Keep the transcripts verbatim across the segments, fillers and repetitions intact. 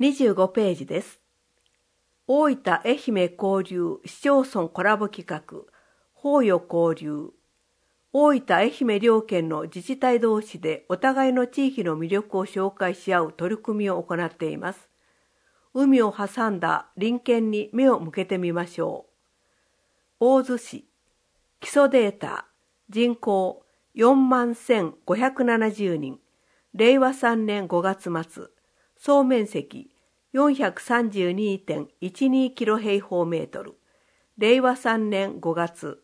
にじゅうごページです。大分愛媛交流市町村コラボ企画、法予交流。大分愛媛両県の自治体同士でお互いの地域の魅力を紹介し合う取り組みを行っています。海を挟んだ隣県に目を向けてみましょう。大洲市、基礎データ、人口よんまんせんごひゃくななじゅうにん、れいわさんねんごがつ末、総面積 よんひゃくさんじゅうにてんいちにキロ平方メートル、れいわさんねんごがつ。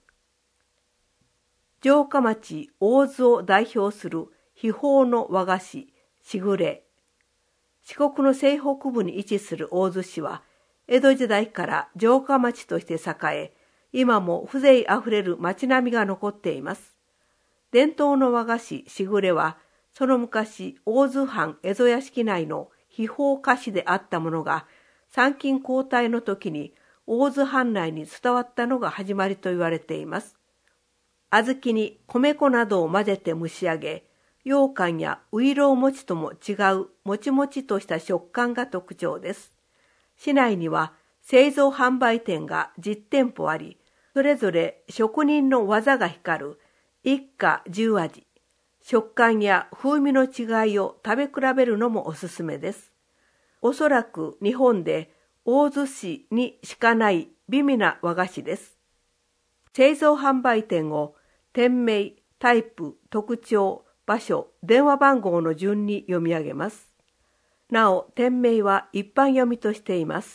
城下町大洲を代表する秘宝の和菓子、しぐれ。四国の西北部に位置する大洲市は、江戸時代から城下町として栄え、今も風情あふれる町並みが残っています。伝統の和菓子、しぐれは、その昔、大洲藩江戸屋敷内の秘宝菓子であったものが、参勤交代の時に大洲藩内に伝わったのが始まりと言われています。小豆に米粉などを混ぜて蒸し上げ、羊羹やういろう餅とも違うもちもちとした食感が特徴です。市内には製造販売店がじゅってんぽあり、それぞれ職人の技が光る一家十味、食感や風味の違いを食べ比べるのもおすすめです。おそらく日本で大洲市にしかない美味な和菓子です。製造販売店を店名、タイプ、特徴、場所、電話番号の順に読み上げます。なお、店名は一般読みとしています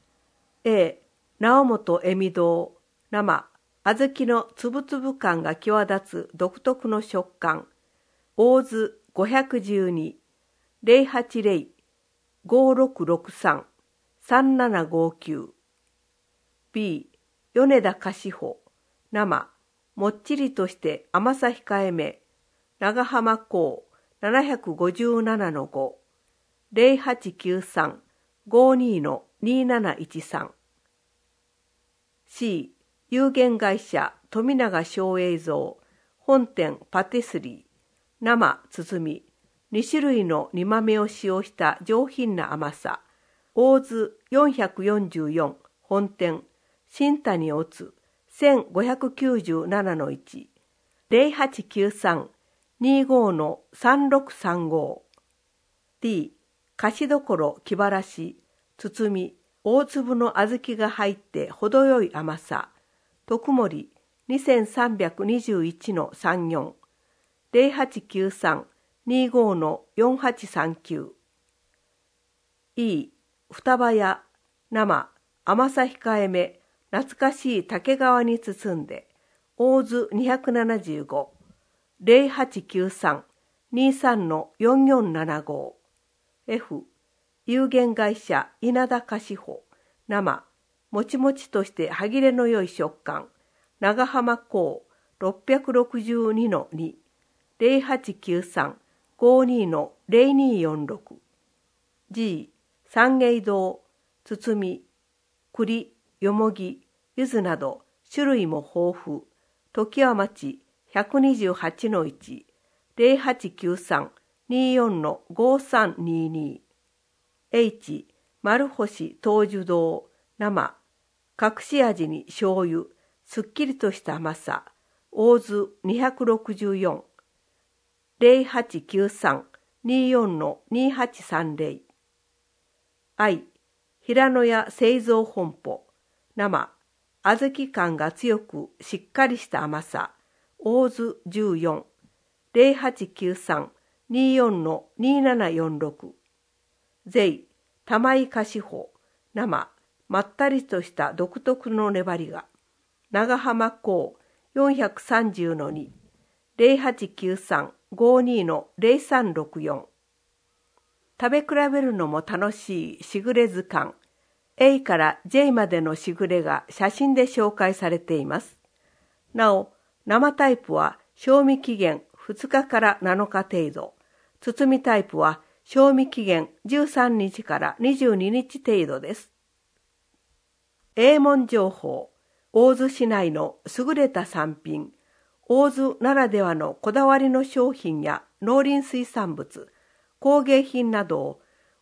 。A、直本恵美堂、生、小豆のつぶつぶ感が際立つ独特の食感、大洲ごひゃくじゅうに、ゼロはちゼロ、ごろくろくさん、さんななごきゅう。B、米田菓子舗、生、もっちりとして甘さ控えめ、長浜港ななごななのご、ゼロはちきゅうさん、ごにのになないちさん。C、有限会社富永小映像、本店パティスリー、生包み、に種類の煮豆を使用した上品な甘さ、大洲よんひゃくよんじゅうよん、本店、新谷おつ、せんごひゃくきゅうじゅうななのいち、ゼロはちきゅうさん、にごのさんろくさんご。D、菓子どころ気晴らし、包み、大粒の小豆が入って程よい甘さ、徳森にせんさんびゃくにじゅういちのさんじゅうよん、ゼロはちきゅうさん、にごのよんはちさんきゅう。E、双葉屋、生、甘さ控えめ、懐かしい竹皮に包んで、大洲にひゃくななじゅうご、ゼロはちきゅうさん、にさんのよんよんななご。F、有限会社稲田菓子舗、生、もちもちとして歯切れの良い食感、長浜港ろっぴゃくろくじゅうにのに、ゼロはちきゅうさん、ごにのゼロによんろく。G、三栄堂、包み、栗、よもぎ、柚子など種類も豊富、常盤町ひゃくにじゅうはちのいち、ゼロはちきゅうさん、によんのごさんにに。H、丸星東樹堂、生、隠し味に醤油、すっきりとした甘さ、大洲にひゃくろくじゅうよん、ゼロはちきゅうさん、によんのにはちさんゼロ。I、平野屋製造本舗、生、小豆感が強くしっかりした甘さ、大洲じゅうよん、ゼロはちきゅうさん、によんのにななよんろく。ゼイ、玉井菓子舗、生、まったりとした独特の粘りが、長浜港よんひゃくさんじゅうのに、ゼロはちきゅうさん、ごにのゼロさんろくよん。食べ比べるのも楽しいしぐれ図鑑、A から ジェイ までのしぐれが写真で紹介されています。なお、生タイプは賞味期限ふつかからなのか程度、包みタイプは賞味期限じゅうさんにちからにじゅうににち程度です。英文情報、大洲市内の優れた産品、大洲ならではのこだわりの商品や農林水産物、工芸品などを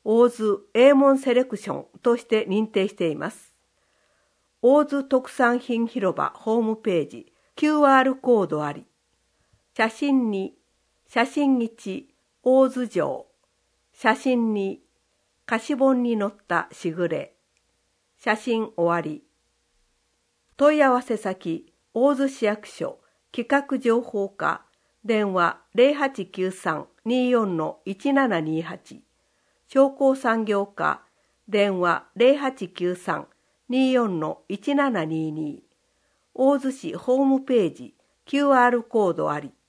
大津英文セレクションとして認定しています。大津特産品広場ホームページ キューアール コードあり。写真に写真いち大津城、写真に貸し本に載ったしぐれ、写真終わり。問い合わせ先大津市役所企画情報課電話 ゼロはちきゅうさん にーよん いちななにはち、商工産業課電話 ゼロはちきゅうさん にーよん いちななにーにー、大津市ホームページ キューアール コードあり。